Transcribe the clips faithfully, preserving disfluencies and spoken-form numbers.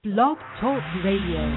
Blog Talk Radio.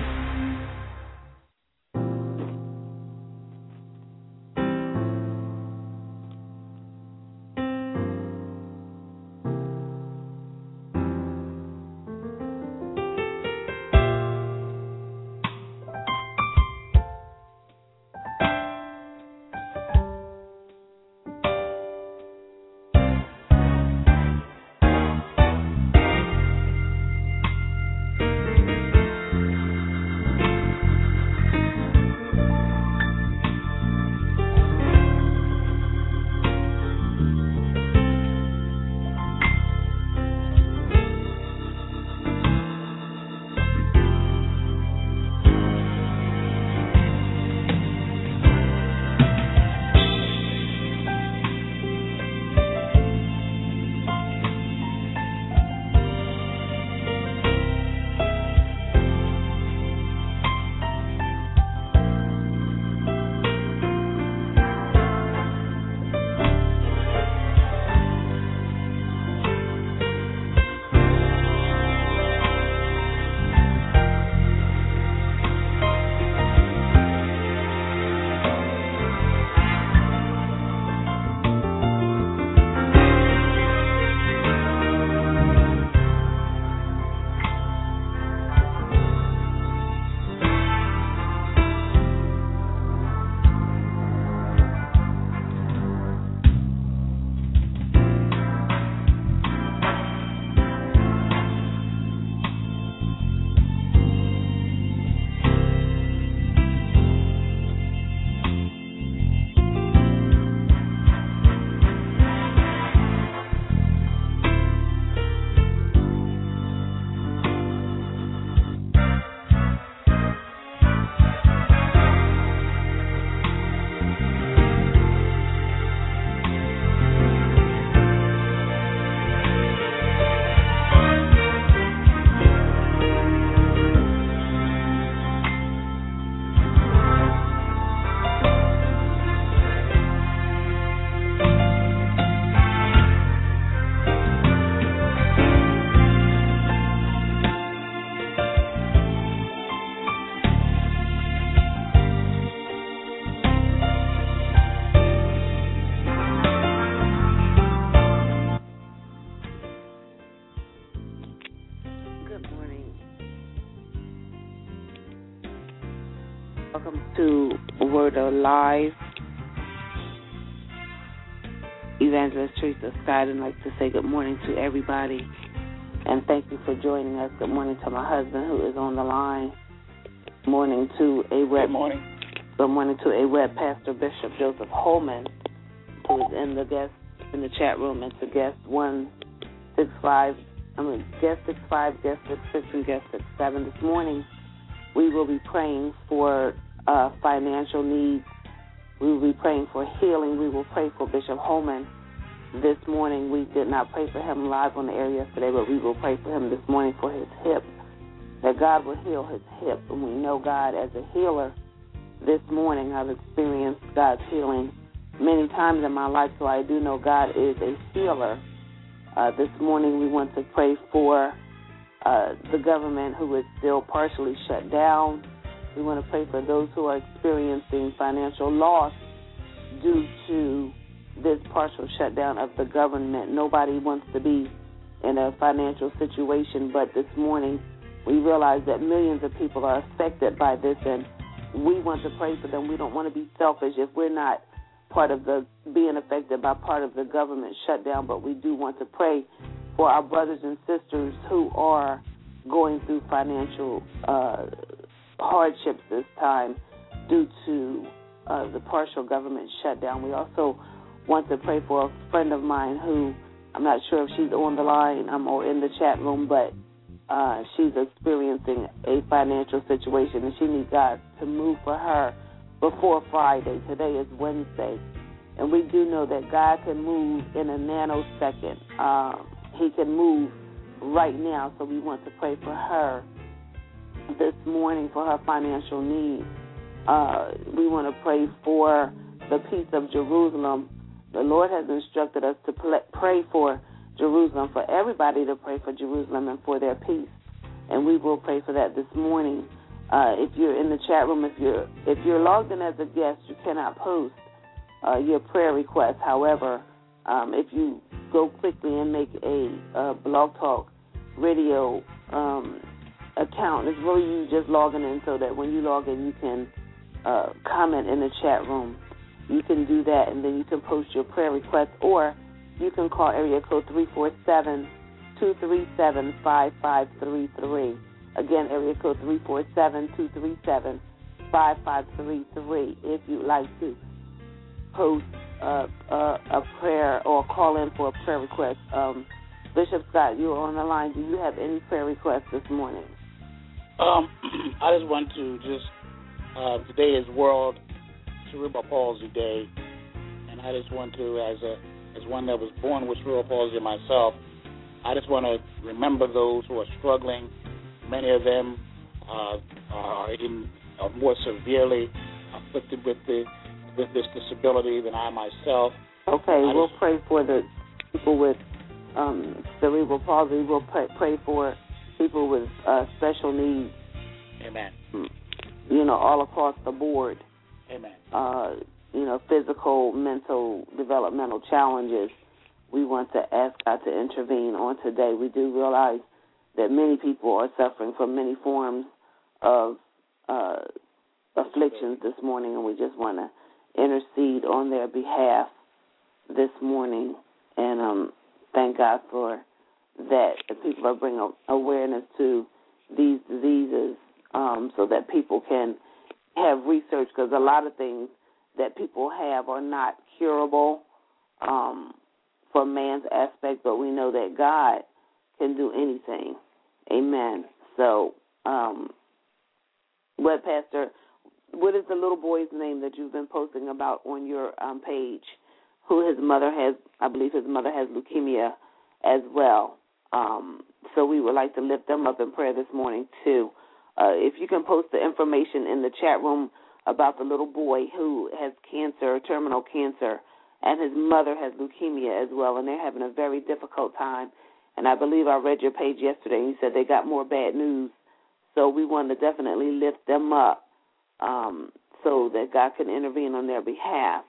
Live. Evangelist Teresa Scott, and like to say good morning to everybody and thank you for joining us. Good morning to my husband who is on the line. Good morning to a web. Good morning. Good morning to a web pastor Bishop Joseph Holman, who is in the guest in the chat room, and to guest one six five. I mean guest six five, guest six six, and guest six seven. This morning we will be praying for uh, financial needs. We will be praying for healing. We will pray for Bishop Holman this morning. We did not pray for him live on the air yesterday, but we will pray for him this morning for his hip, that God will heal his hip. And we know God as a healer. This morning I've experienced God's healing many times in my life, so I do know God is a healer. Uh, this morning we want to pray for uh, the government who is still partially shut down. We want to pray for those who are experiencing financial loss due to this partial shutdown of the government. Nobody wants to be in a financial situation, but this morning we realize that millions of people are affected by this, and we want to pray for them. We don't want to be selfish if we're not part of the being affected by part of the government shutdown, but we do want to pray for our brothers and sisters who are going through financial uh hardships this time due to uh, the partial government shutdown. We also want to pray for a friend of mine who, I'm not sure if she's on the line um, or in the chat room, but uh, she's experiencing a financial situation, and she needs God to move for her before Friday. Today is Wednesday, and we do know that God can move in a nanosecond. Uh, he can move right now, so we want to pray for her this morning for her financial needs. Uh, we want to pray for the peace of Jerusalem. The Lord has instructed us to pray for Jerusalem, for everybody to pray for Jerusalem and for their peace. and we will pray for that this morning. Uh, if you're in the chat room, if you're if you're logged in as a guest, you cannot post uh, your prayer request. However, um, if you go quickly and make a, a Blog Talk Radio um, account, it's really you just logging in so that when you log in, you can uh, comment in the chat room. You can do that, and then you can post your prayer request, or you can call area code three four seven, two three seven, five five three three. Again, area code three four seven, two three seven, five five three three if you'd like to post uh, uh, a prayer or call in for a prayer request. Um, Bishop Scott, you're on the line. Do you have any prayer requests this morning? Um, I just want to just, uh, today is World Cerebral Palsy Day, and I just want to, as a as one that was born with cerebral palsy myself, I just want to remember those who are struggling. Many of them uh, are even are more severely afflicted with the with this disability than I myself. Okay, I we'll just, pray for the people with um, cerebral palsy. We'll pray, pray for people with uh, special needs. Amen. You know, all across the board. Amen. Uh, you know, physical, mental, developmental challenges. We want to ask God to intervene on today. We do realize that many people are suffering from many forms of uh, afflictions this morning, and we just want to intercede on their behalf this morning. And um, thank God for that. That people are bringing awareness to these diseases um, so that people can have research, because a lot of things that people have are not curable um, from man's aspect, but we know that God can do anything. Amen. So, um, what, Pastor, what is the little boy's name that you've been posting about on your um, page, who his mother has, I believe his mother has leukemia as well. Um, so we would like to lift them up in prayer this morning, too. Uh, if you can post the information in the chat room about the little boy who has cancer, terminal cancer, and his mother has leukemia as well, and they're having a very difficult time. And I believe I read your page yesterday, and you said they got more bad news. So we want to definitely lift them up um, so that God can intervene on their behalf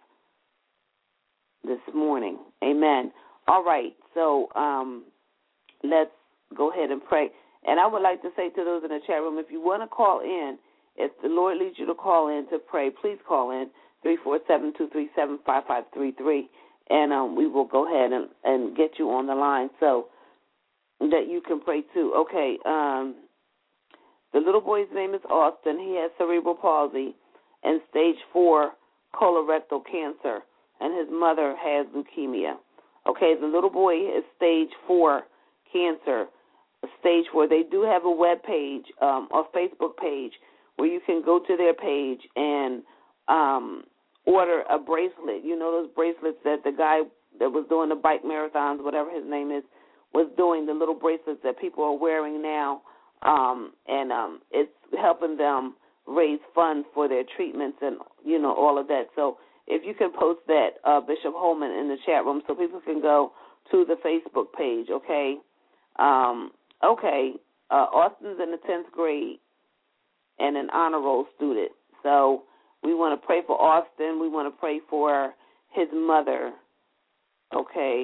this morning. Amen. All right, so um, let's go ahead and pray. And I would like to say to those in the chat room, if you want to call in, if the Lord leads you to call in to pray, please call in, three four seven, two three seven, five five three three, and um, we will go ahead and, and get you on the line so that you can pray too. Okay, um, the little boy's name is Austin. He has cerebral palsy and stage four colorectal cancer, and his mother has leukemia. Okay, the little boy is stage four cancer, stage four. They do have a web page, um, or Facebook page, where you can go to their page and um, order a bracelet. You know those bracelets that the guy that was doing the bike marathons, whatever his name is, was doing, the little bracelets that people are wearing now, um, and um, it's helping them raise funds for their treatments and, you know, all of that. So if you can post that, uh, Bishop Holman, in the chat room so people can go to the Facebook page, okay? Um, okay, uh, Austin's in the tenth grade and an honor roll student. So we want to pray for Austin. We want to pray for his mother, okay?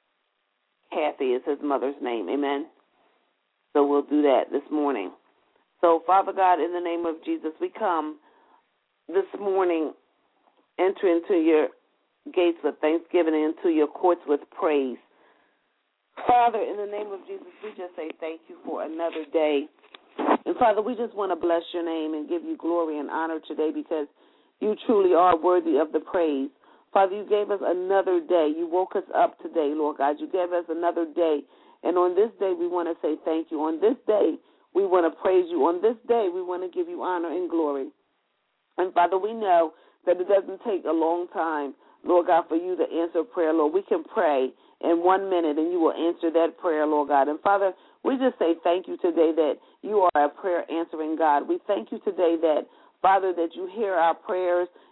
Kathy is his mother's name, amen? So we'll do that this morning. So, Father God, in the name of Jesus, we come this morning, enter into your gates with thanksgiving and into your courts with praise. Father, in the name of Jesus, we just say thank you for another day. And, Father, we just want to bless your name and give you glory and honor today because you truly are worthy of the praise. Father, you gave us another day. You woke us up today, Lord God. You gave us another day. And on this day, we want to say thank you. On this day, we want to praise you. On this day, we want to give you honor and glory. And, Father, we know that it doesn't take a long time, Lord God, for you to answer prayer, Lord. We can pray in one minute, and you will answer that prayer, Lord God. And, Father, we just say thank you today that you are a prayer-answering God. We thank you today that, Father, that you hear our prayers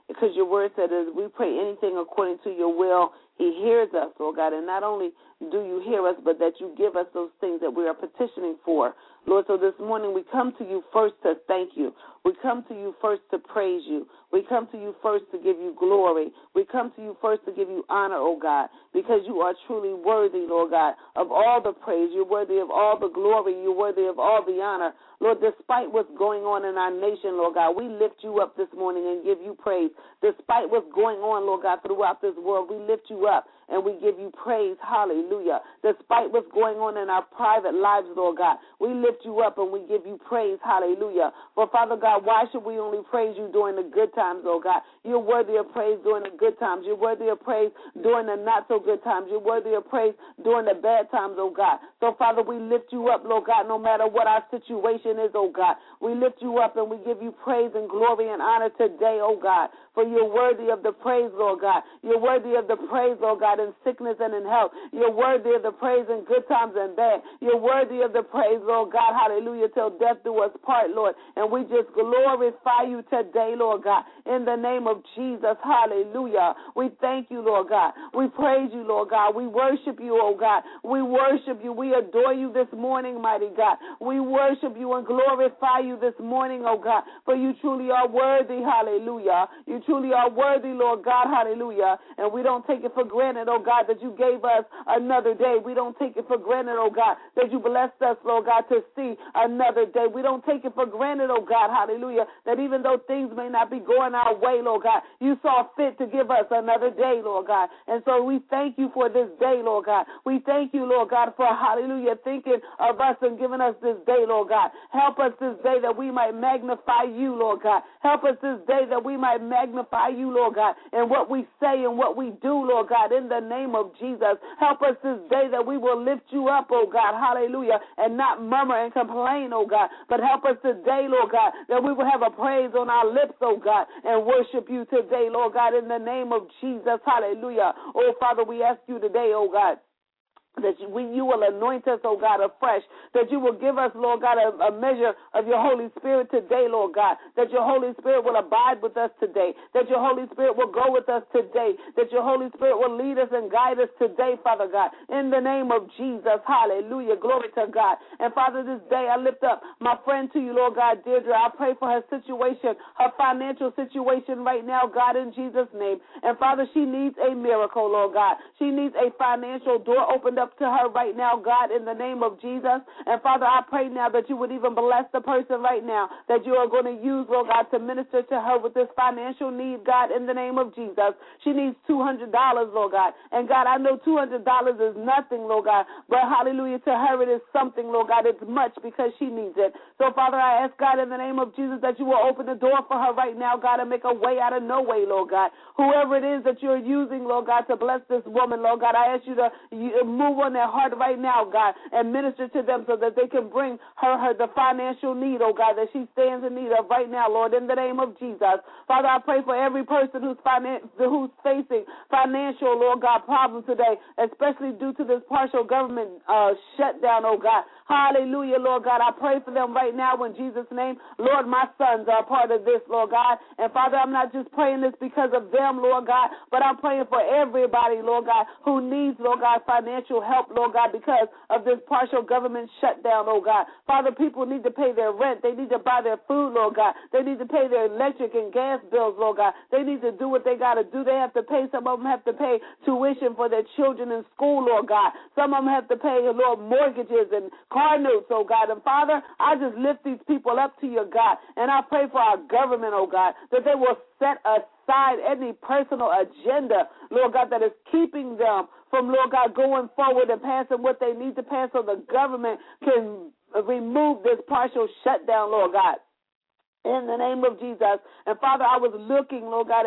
because your word said that if we pray anything according to your will, he hears us, Lord God. And not only do you hear us, but that you give us those things that we are petitioning for. Lord, so this morning we come to you first to thank you. We come to you first to praise you. We come to you first to give you glory. We come to you first to give you honor, oh God, because you are truly worthy, Lord God, of all the praise. You're worthy of all the glory. You're worthy of all the honor. Lord, despite what's going on in our nation, Lord God, we lift you up this morning and give you praise. Despite what's going on, Lord God, throughout this world, we lift you up and we give you praise. Hallelujah. Despite what's going on in our private lives, Lord God, we lift you up and we give you praise. Hallelujah. For Father God, why should we only praise you during the good times, Lord God? You're worthy of praise during the good times. You're worthy of praise during the not so good times. You're worthy of praise during the bad times, oh God. So Father, we lift you up, Lord God, no matter what our situation is, oh God. We lift you up and we give you praise and glory and honor today, oh God. For you're worthy of the praise, Lord God. You're worthy of the praise, Lord God, in sickness and in health. You're worthy of the praise in good times and bad. You're worthy of the praise, Lord God, hallelujah, till death do us part, Lord. And we just glorify you today, Lord God, in the name of Jesus, hallelujah. We thank you, Lord God. We praise you, Lord God. We worship you, oh God. We worship you. We adore you this morning, mighty God. We worship you and glorify you this morning, oh God, for you truly are worthy, hallelujah. You truly are worthy, Lord God, hallelujah. And we don't take it for granted, oh God, that you gave us another day. We don't take it for granted, oh God, that you blessed us, Lord God, to see another day. We don't take it for granted, oh God, hallelujah, that even though things may not be going our way, Lord God, you saw fit to give us another day, Lord God. And so we thank you for this day, Lord God. We thank you, Lord God, for, hallelujah, thinking of us and giving us this day, Lord God. Help us this day that we might magnify you, Lord God. Help us this day that we might magnify you, Lord God, and what we say and what we do, Lord God, in the name of Jesus. Help us this day that we will lift you up, oh God, hallelujah, and not murmur and complain, oh God, but help us today, Lord God, that we will have a praise on our lips, oh God, and worship you today, Lord God, in the name of Jesus, hallelujah. Oh, Father, we ask you today, oh God, that you, we, you will anoint us, oh God, afresh, that you will give us, Lord God, a, a measure of your Holy Spirit today, Lord God, that your Holy Spirit will abide with us today, that your Holy Spirit will go with us today, that your Holy Spirit will lead us and guide us today, Father God, in the name of Jesus, hallelujah, glory to God. And Father, this day I lift up my friend to you, Lord God, Deirdre. I pray for her situation, her financial situation right now, God, in Jesus' name. And Father, she needs a miracle, Lord God. She needs a financial door opened up to her right now, God, in the name of Jesus. And Father, I pray now that you would even bless the person right now that you are going to use, Lord God, to minister to her with this financial need, God, in the name of Jesus. She needs two hundred dollars, Lord God. And God, I know two hundred dollars is nothing, Lord God, but hallelujah, to her it is something, Lord God. It's much because she needs it. So, Father, I ask, God, in the name of Jesus, that you will open the door for her right now, God, and make a way out of no way, Lord God. Whoever it is that you're using, Lord God, to bless this woman, Lord God, I ask you to move on their heart right now, God, and minister to them so that they can bring her, her the financial need, oh God, that she stands in need of right now, Lord, in the name of Jesus. Father, I pray for every person who's finan- who's facing financial, Lord God, problems today, especially due to this partial government uh, shutdown, oh God. Hallelujah, Lord God. I pray for them right now in Jesus' name. Lord, my sons are a part of this, Lord God. And Father, I'm not just praying this because of them, Lord God, but I'm praying for everybody, Lord God, who needs, Lord God, financial help, Lord God, because of this partial government shutdown, oh God. Father, people need to pay their rent. They need to buy their food, Lord God. They need to pay their electric and gas bills, Lord God. They need to do what they got to do. They have to pay. Some of them have to pay tuition for their children in school, Lord God. Some of them have to pay, Lord, mortgages and car notes, oh God. And Father, I just lift these people up to you, God. And I pray for our government, oh God, that they will set aside any personal agenda, Lord God, that is keeping them from, Lord God, going forward and passing what they need to pass so the government can remove this partial shutdown, Lord God, in the name of Jesus. And Father, I was looking, Lord God, at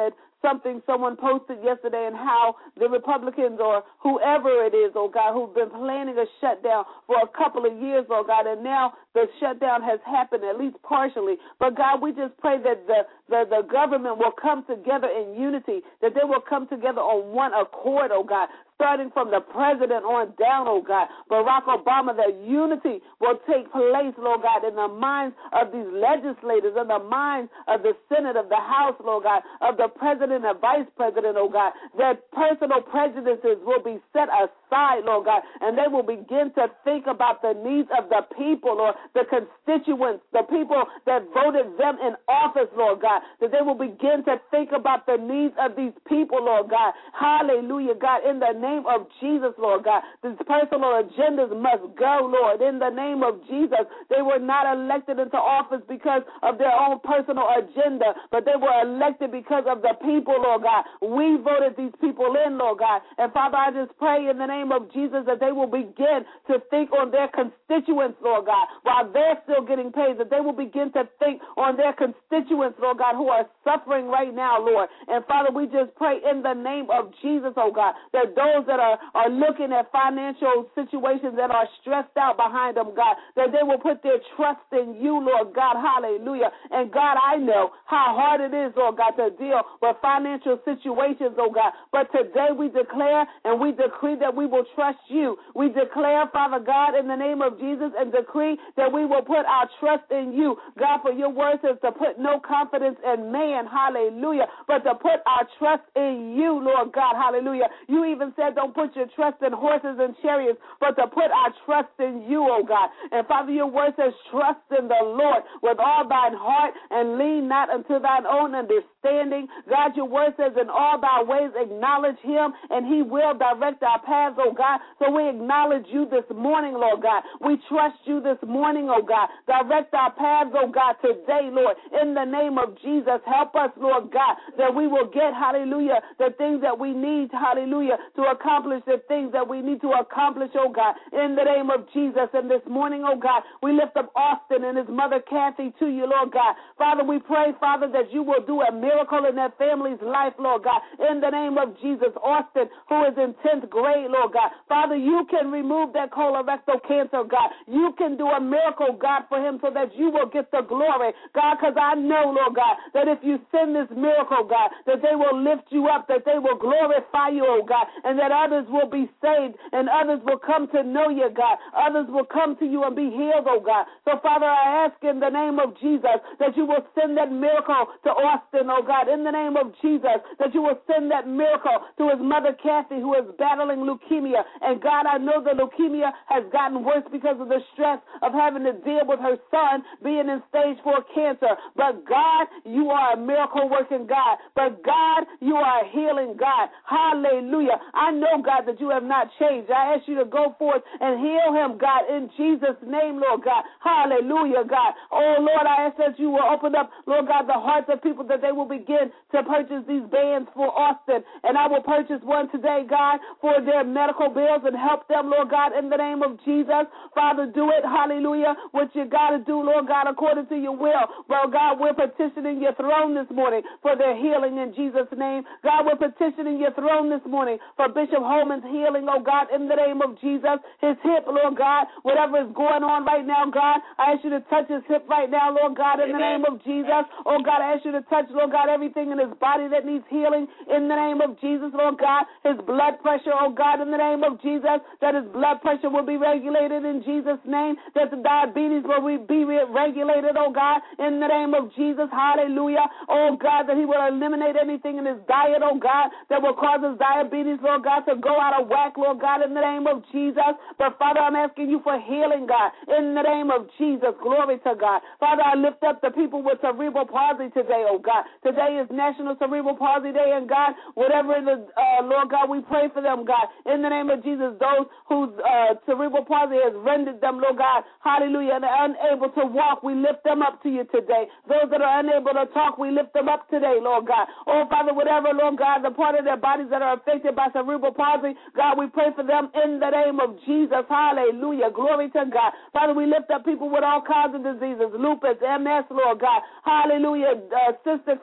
something someone posted yesterday and how the Republicans or whoever it is, oh God, who've been planning a shutdown for a couple of years, oh God, and now the shutdown has happened at least partially. But God, we just pray that the, the, the government will come together in unity, that they will come together on one accord, oh God, starting from the president on down, oh God, Barack Obama, that unity will take place, Lord God, in the minds of these legislators, in the minds of the Senate, of the House, Lord God, of the president and vice president, oh God, that personal prejudices will be set aside, Lord God, and they will begin to think about the needs of the people or the constituents, the people that voted them in office, Lord God, that they will begin to think about the needs of these people, Lord God. Hallelujah, God, in the name of Jesus, Lord God. These personal agendas must go, Lord, in the name of Jesus. They were not elected into office because of their own personal agenda, but they were elected because of the people, Lord God. We voted these people in, Lord God. And Father, I just pray in the name of Jesus that they will begin to think on their constituents, Lord God, while they're still getting paid, that they will begin to think on their constituents, Lord God, who are suffering right now, Lord. And Father, we just pray in the name of Jesus, oh God, that those that are, are looking at financial situations that are stressed out behind them, God, that they will put their trust in you, Lord God, hallelujah. And God, I know how hard it is, Lord God, to deal with financial situations, oh God, but today we declare and we decree that we will trust you. We declare, Father God, in the name of Jesus, and decree that we will put our trust in you. God, for your word says to put no confidence in man, hallelujah, but to put our trust in you, Lord God, hallelujah. You even said don't put your trust in horses and chariots, but to put our trust in you, oh God. And Father, your word says trust in the Lord with all thine heart and lean not unto thine own understanding. God, your word says in all thy ways acknowledge him and he will direct our paths, oh God. So we acknowledge you this morning, Lord God. We trust you this morning, oh God. Direct our paths, oh God, today, Lord, in the name of Jesus. Help us, Lord God, that we will get, hallelujah, the things that we need, hallelujah, to accomplish the things that we need to accomplish, oh God, in the name of Jesus. And this morning, oh God, we lift up Austin and his mother Kathy to you, Lord God. Father, we pray, Father, that you will do a miracle in that family's life, Lord God, in the name of Jesus. Austin, who is in tenth grade, Lord God. Father, you can remove that colorectal cancer, God. You can do a miracle, God, for him so that you will get the glory, God, because I know, Lord God, that if you send this miracle, God, that they will lift you up, that they will glorify you, oh God, and that others will be saved and others will come to know you, God. Others will come to you and be healed, oh God. So, Father, I ask in the name of Jesus that you will send that miracle to Austin, oh God, in the name of Jesus, that you will send that miracle to his mother Kathy, who is battling leukemia. And God, I know the leukemia has gotten worse because of the stress of having to deal with her son being in stage four cancer. But God, you are a miracle working God. But God, you are a healing God. Hallelujah. I know, God, that you have not changed. I ask you to go forth and heal him, God, in Jesus' name, Lord God. Hallelujah, God. Oh, Lord, I ask that you will open up, Lord God, the hearts of people that they will begin to purchase these bands for Austin. And I will purchase one today, God, for their medical bills and help them, Lord God, in the name of Jesus. Father, do it. Hallelujah. What you got to do, Lord God, according to your will. Well, God, we're petitioning your throne this morning for their healing in Jesus' name. God, we're petitioning your throne this morning for Bishop Holman's healing, oh God, in the name of Jesus. His hip, Lord God, whatever is going on right now, God, I ask you to touch his hip right now, Lord God, in the name of Jesus. Oh God, I ask you to touch, Lord God, everything in his body that needs healing in the name of Jesus, Lord God. His blood pressure, oh God, in the name of Jesus, that his blood pressure will be regulated in Jesus' name, that the diabetes will be regulated, oh God, in the name of Jesus. Hallelujah. Oh God, that he will eliminate anything in his diet, oh God, that will cause his diabetes, Lord God, to go out of whack, Lord God, in the name of Jesus. But Father, I'm asking you for healing, God, in the name of Jesus. Glory to God. Father, I lift up the people with cerebral palsy today, oh God. Today is National Cerebral Palsy Day, and God, whatever it is, uh, Lord God, we pray for them, God, in the name of Jesus. Those whose uh, cerebral palsy has rendered them, Lord God, hallelujah, and are unable to walk, we lift them up to you today. Those that are unable to talk, we lift them up today, Lord God. Oh, Father, whatever, Lord God, the part of their bodies that are affected by cerebral palsy, God, we pray for them in the name of Jesus. Hallelujah. Glory to God. Father, we lift up people with all kinds of diseases, lupus, M S, Lord God. Hallelujah. Uh, cystic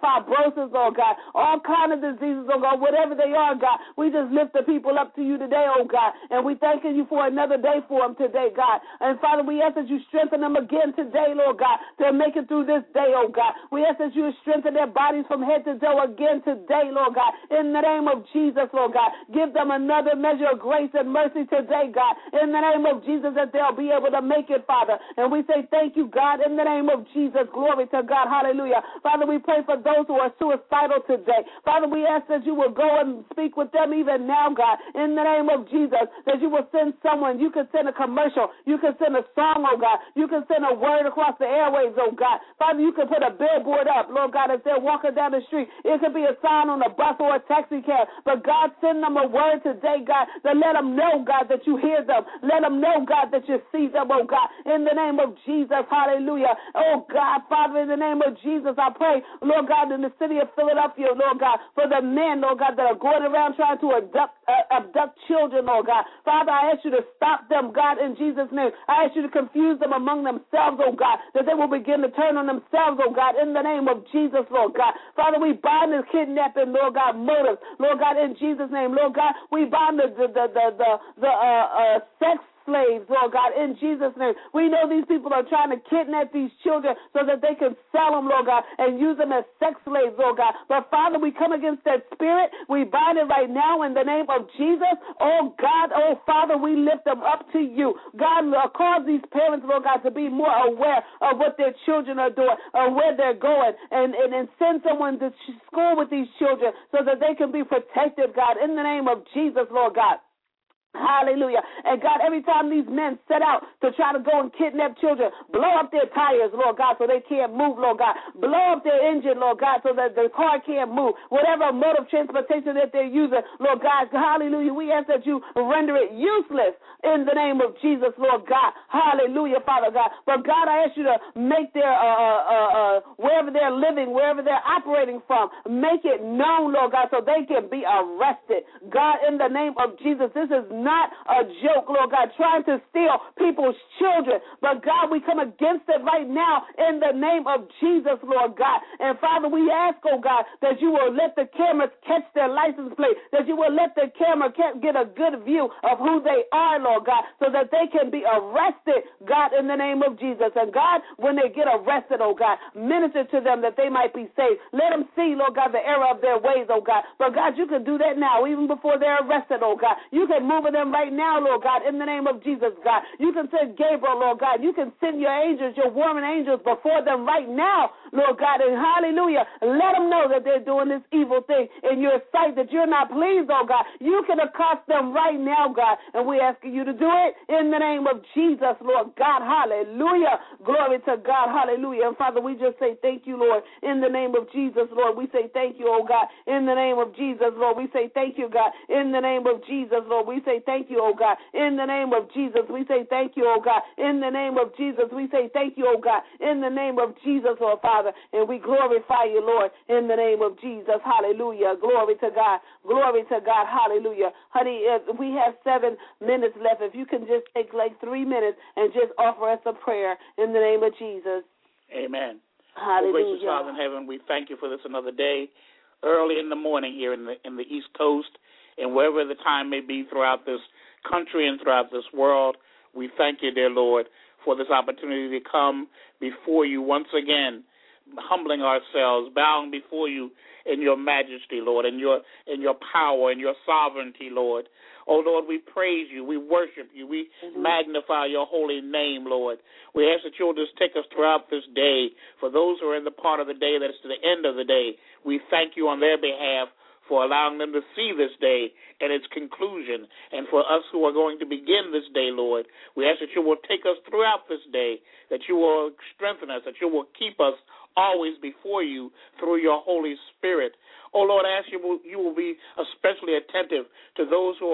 fibrosis, oh God, all kind of diseases, oh God, whatever they are, God. We just lift the people up to you today, oh God, and we thanking you for another day for them today, God. And Father, we ask that you strengthen them again today, Lord God, to make it through this day, oh God. We ask that you strengthen their bodies from head to toe again today, Lord God, in the name of Jesus, Lord God. Give them another measure of grace and mercy today, God, in the name of Jesus, that they'll be able to make it, Father. And we say thank you, God, in the name of Jesus. Glory to God. Hallelujah. Father, we pray for those who are suicidal today. Father, we ask that you will go and speak with them even now, God, in the name of Jesus, that you will send someone. You can send a commercial. You can send a song, oh God. You can send a word across the airwaves, oh God. Father, you can put a billboard up, Lord God, as they're walking down the street. It could be a sign on a bus or a taxi cab. But God, send them a word today, God, that let them know, God, that you hear them. Let them know, God, that you see them, oh God, in the name of Jesus. Hallelujah. Oh God, Father, in the name of Jesus, I pray, Lord God, in the city of Philadelphia, Lord God, for the men, Lord God, that are going around trying to abduct, uh, abduct children, Lord God. Father, I ask you to stop them, God, in Jesus' name. I ask you to confuse them among themselves, oh God, that they will begin to turn on themselves, oh God, in the name of Jesus, Lord God. Father, we bind this kidnapping, Lord God, motives, Lord God, in Jesus' name. Lord God, we bind the, the, the, the, the, the uh, uh, sex slaves, Lord God, in Jesus' name. We know these people are trying to kidnap these children so that they can sell them, Lord God, and use them as sex slaves, Lord God. But Father, we come against that spirit. We bind it right now in the name of Jesus. Oh God, oh Father, we lift them up to you. God, uh, cause these parents, Lord God, to be more aware of what their children are doing, of where they're going, and, and, and send someone to school with these children so that they can be protected, God, in the name of Jesus, Lord God. Hallelujah. And God, every time these men set out to try to go and kidnap children, blow up their tires, Lord God, so they can't move, Lord God. Blow up their engine, Lord God, so that the car can't move. Whatever mode of transportation that they're using, Lord God, hallelujah, we ask that you render it useless in the name of Jesus, Lord God. Hallelujah, Father God. But God, I ask you to make their, uh, uh, uh, wherever they're living, wherever they're operating from, make it known, Lord God, so they can be arrested. God, in the name of Jesus, this is not a joke, Lord God, trying to steal people's children. But God, we come against it right now in the name of Jesus, Lord God. And Father, we ask, oh God, that you will let the cameras catch their license plate, that you will let the camera get a good view of who they are, Lord God, so that they can be arrested, God, in the name of Jesus. And God, when they get arrested, oh God, minister to them that they might be saved. Let them see, Lord God, the error of their ways, oh God. But God, you can do that now, even before they're arrested, oh God. You can move them right now, Lord God, in the name of Jesus, God. You can send Gabriel, Lord God. You can send your angels, your warring angels before them right now, Lord God, and hallelujah. Let them know that they're doing this evil thing in your sight, that you're not pleased, oh God. You can accost them right now, God, and we're asking you to do it in the name of Jesus, Lord God. Hallelujah. Glory to God. Hallelujah. And Father, we just say thank you, Lord, in the name of Jesus, Lord. We say thank you, oh God, in the name of Jesus, Lord. We say thank you, God, in the name of Jesus, Lord. We say thank you, oh God, in the name of Jesus. We say thank you, oh God, in the name of Jesus. We say thank you, oh God, in the name of Jesus, oh Father, and we glorify you, Lord, in the name of Jesus. Hallelujah. Glory to God. Glory to God. Hallelujah. Honey, if we have seven minutes left, if you can just take like three minutes and just offer us a prayer in the name of Jesus. Amen. Hallelujah. Well, gracious Father in heaven, we thank you for this another day, early in the morning here in the in the East Coast, and wherever the time may be throughout this country and throughout this world. We thank you, dear Lord, for this opportunity to come before you once again, humbling ourselves, bowing before you in your majesty, Lord, in your in your power and your sovereignty, Lord. Oh, Lord, we praise you. We worship you. We mm-hmm. magnify your holy name, Lord. We ask that you'll just take us throughout this day. For those who are in the part of the day that is to the end of the day, we thank you on their behalf for allowing them to see this day and its conclusion. And for us who are going to begin this day, Lord, we ask that you will take us throughout this day, that you will strengthen us, that you will keep us always before you through your Holy Spirit. Oh, Lord, I ask you, you will be especially attentive to those who are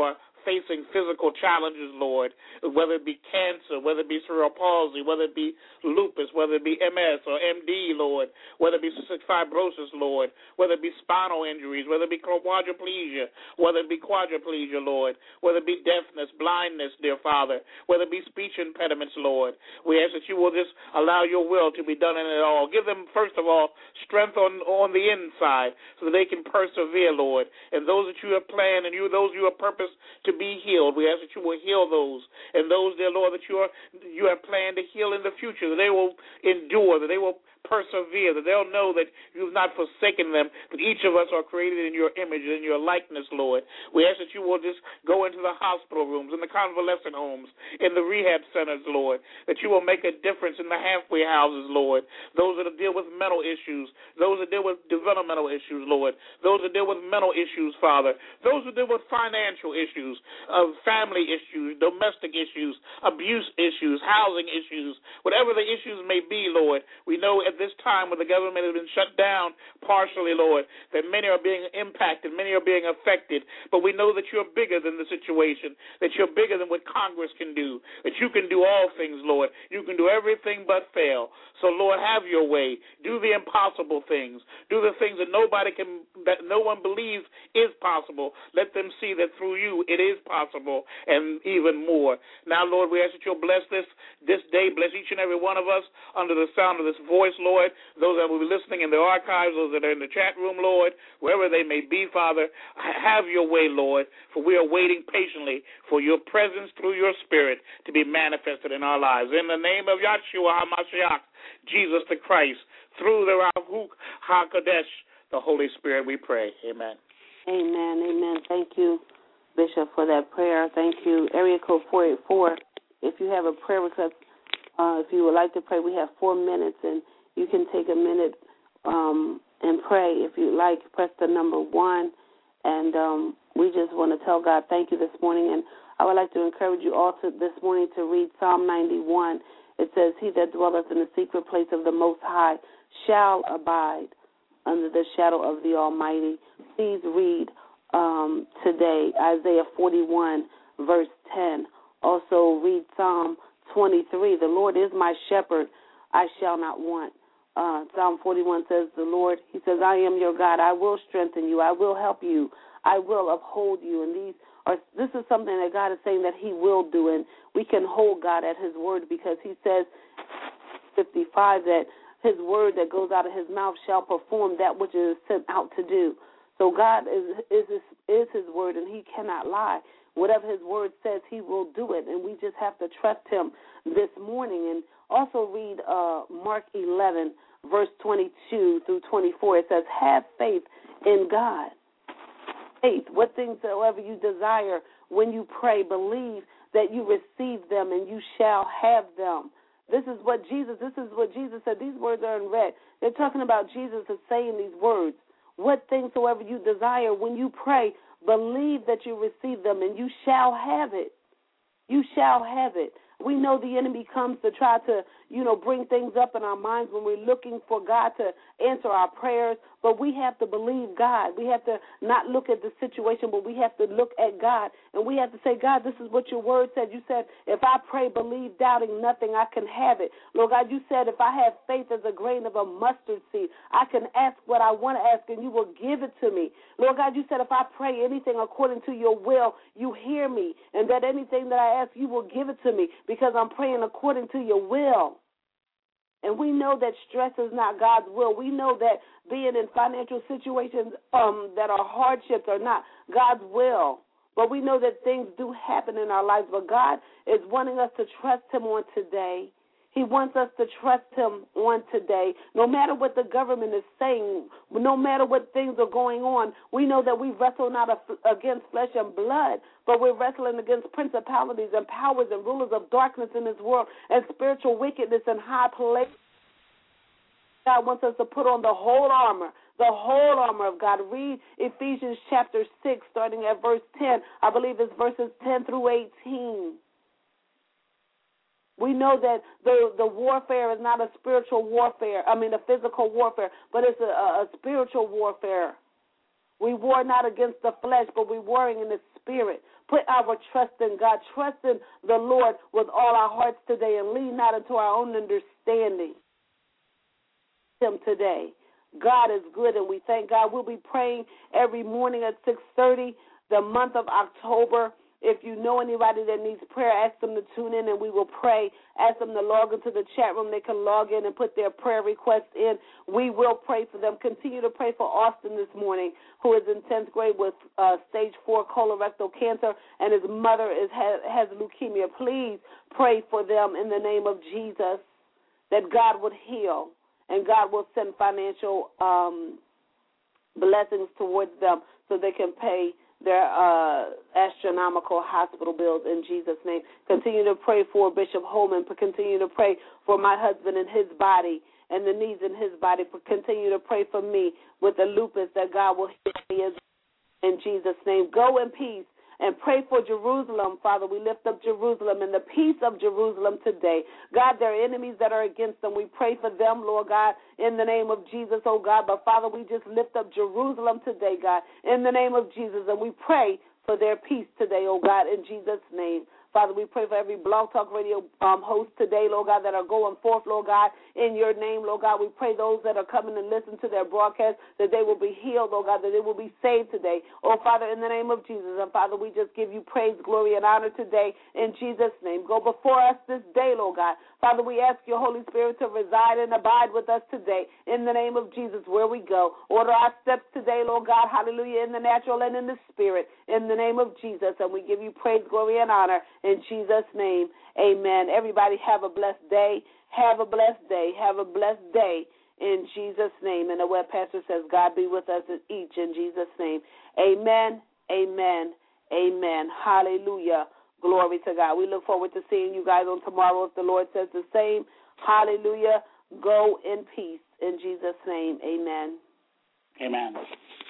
facing physical challenges, Lord, whether it be cancer, whether it be cerebral palsy, whether it be lupus, whether it be M S or M D, Lord, whether it be cystic fibrosis, Lord, whether it be spinal injuries, whether it be quadriplegia, whether it be quadriplegia, Lord, whether it be deafness, blindness, dear Father, whether it be speech impediments, Lord. We ask that you will just allow your will to be done in it all. Give them, first of all, strength on, on the inside so that they can persevere, Lord. And those that you have planned and you those you have purposed to be healed, we ask that you will heal those. And those, dear Lord, that you are you have planned to heal in the future, that they will endure, that they will persevere, that they'll know that you've not forsaken them, that each of us are created in your image and in your likeness, Lord. We ask that you will just go into the hospital rooms, in the convalescent homes, in the rehab centers, Lord, that you will make a difference in the halfway houses, Lord, those that deal with mental issues, those that deal with developmental issues, Lord, those that deal with mental issues, Father, those that deal with financial issues, uh, family issues, domestic issues, abuse issues, housing issues, whatever the issues may be, Lord. We know at this time when the government has been shut down partially, Lord, that many are being impacted, many are being affected, but we know that you're bigger than the situation, that you're bigger than what Congress can do, that you can do all things, Lord. You can do everything but fail. So, Lord, have your way. Do the impossible things. Do the things that nobody can, that no one believes is possible. Let them see that through you it is possible and even more. Now, Lord, we ask that you'll bless this this day, bless each and every one of us under the sound of this voice, Lord, those that will be listening in the archives, those that are in the chat room, Lord, wherever they may be, Father, have your way, Lord, for we are waiting patiently for your presence through your Spirit to be manifested in our lives. In the name of Yahshua HaMashiach, Jesus the Christ, through the Ruach HaKodesh, the Holy Spirit, we pray. Amen. Amen, amen. Thank you, Bishop, for that prayer. Thank you. Area code four eight four, if you have a prayer request, uh, if you would like to pray, we have four minutes, and you can take a minute um, and pray. If you'd like, press the number one, and um, we just want to tell God thank you this morning. And I would like to encourage you all to, this morning to read Psalm ninety-one. It says, he that dwelleth in the secret place of the Most High shall abide under the shadow of the Almighty. Please read um, today Isaiah forty-one, verse ten. Also read Psalm twenty-three. The Lord is my shepherd, I shall not want. Uh, Psalm forty-one says, the Lord, he says, I am your God. I will strengthen you. I will help you. I will uphold you. And these are, this is something that God is saying that he will do. And we can hold God at his word because he says, fifty-five, that his word that goes out of his mouth shall perform that which it is sent out to do. So God is, is, his, is his word, and he cannot lie. Whatever his word says, he will do it, and we just have to trust him this morning. And also read uh, Mark eleven, verse twenty-two through twenty-four. It says, have faith in God. Faith, what things soever you desire when you pray, believe that you receive them and you shall have them. This is what Jesus, this is what Jesus said. These words are in red. They're talking about Jesus is saying these words. What things soever you desire when you pray, believe that you receive them and you shall have it. You shall have it. We know the enemy comes to try to, you know, bring things up in our minds when we're looking for God to answer our prayers, but we have to believe God. We have to not look at the situation, but we have to look at God, and we have to say, God, this is what your word said. You said, if I pray, believe, doubting nothing, I can have it. Lord God, you said, if I have faith as a grain of a mustard seed, I can ask what I want to ask, and you will give it to me. Lord God, you said, if I pray anything according to your will, you hear me, and that anything that I ask, you will give it to me, because I'm praying according to your will. And we know that stress is not God's will. We know that being in financial situations um, that are hardships are not God's will. But we know that things do happen in our lives. But God is wanting us to trust him on today. He wants us to trust him on today. No matter what the government is saying, no matter what things are going on, we know that we wrestle not against flesh and blood, but we're wrestling against principalities and powers and rulers of darkness in this world and spiritual wickedness in high places. God wants us to put on the whole armor, the whole armor of God. Read Ephesians chapter six, starting at verse ten. I believe it's verses ten through eighteen. We know that the, the warfare is not a spiritual warfare, I mean a physical warfare, but it's a, a spiritual warfare. We war not against the flesh, but we warring in the spirit. Put our trust in God. Trust in the Lord with all our hearts today and lean not into our own understanding. Him today. God is good, and we thank God. We'll be praying every morning at six thirty, the month of October. If you know anybody that needs prayer, ask them to tune in, and we will pray. Ask them to log into the chat room. They can log in and put their prayer requests in. We will pray for them. Continue to pray for Austin this morning, who is in tenth grade with uh, stage four colorectal cancer, and his mother is has, has leukemia. Please pray for them in the name of Jesus, that God would heal, and God will send financial um, blessings towards them so they can pay their uh, astronomical hospital bills in Jesus' name. Continue to pray for Bishop Holman. Continue to pray for my husband and his body and the needs in his body. Continue to pray for me with the lupus, that God will heal me in Jesus' name. Go in peace and pray for Jerusalem, Father. We lift up Jerusalem and the peace of Jerusalem today. God, there are enemies that are against them. We pray for them, Lord God, in the name of Jesus, oh God. But, Father, we just lift up Jerusalem today, God, in the name of Jesus. And we pray for their peace today, oh God, in Jesus' name. Father, we pray for every Blog Talk Radio um, host today, Lord God, that are going forth, Lord God, in your name, Lord God. We pray those that are coming and listen to their broadcast, that they will be healed, Lord God, that they will be saved today. Oh, Father, in the name of Jesus. And, Father, we just give you praise, glory, and honor today in Jesus' name. Go before us this day, Lord God. Father, we ask your Holy Spirit to reside and abide with us today in the name of Jesus where we go. Order our steps today, Lord God, hallelujah, in the natural and in the spirit, in the name of Jesus. And we give you praise, glory, and honor in Jesus' name. Amen. Everybody have a blessed day. Have a blessed day. Have a blessed day in Jesus' name. And the web pastor says, God be with us each in Jesus' name. Amen, amen, amen. Hallelujah. Glory to God. We look forward to seeing you guys on tomorrow if the Lord says the same. Hallelujah. Go in peace in Jesus' name. Amen. Amen.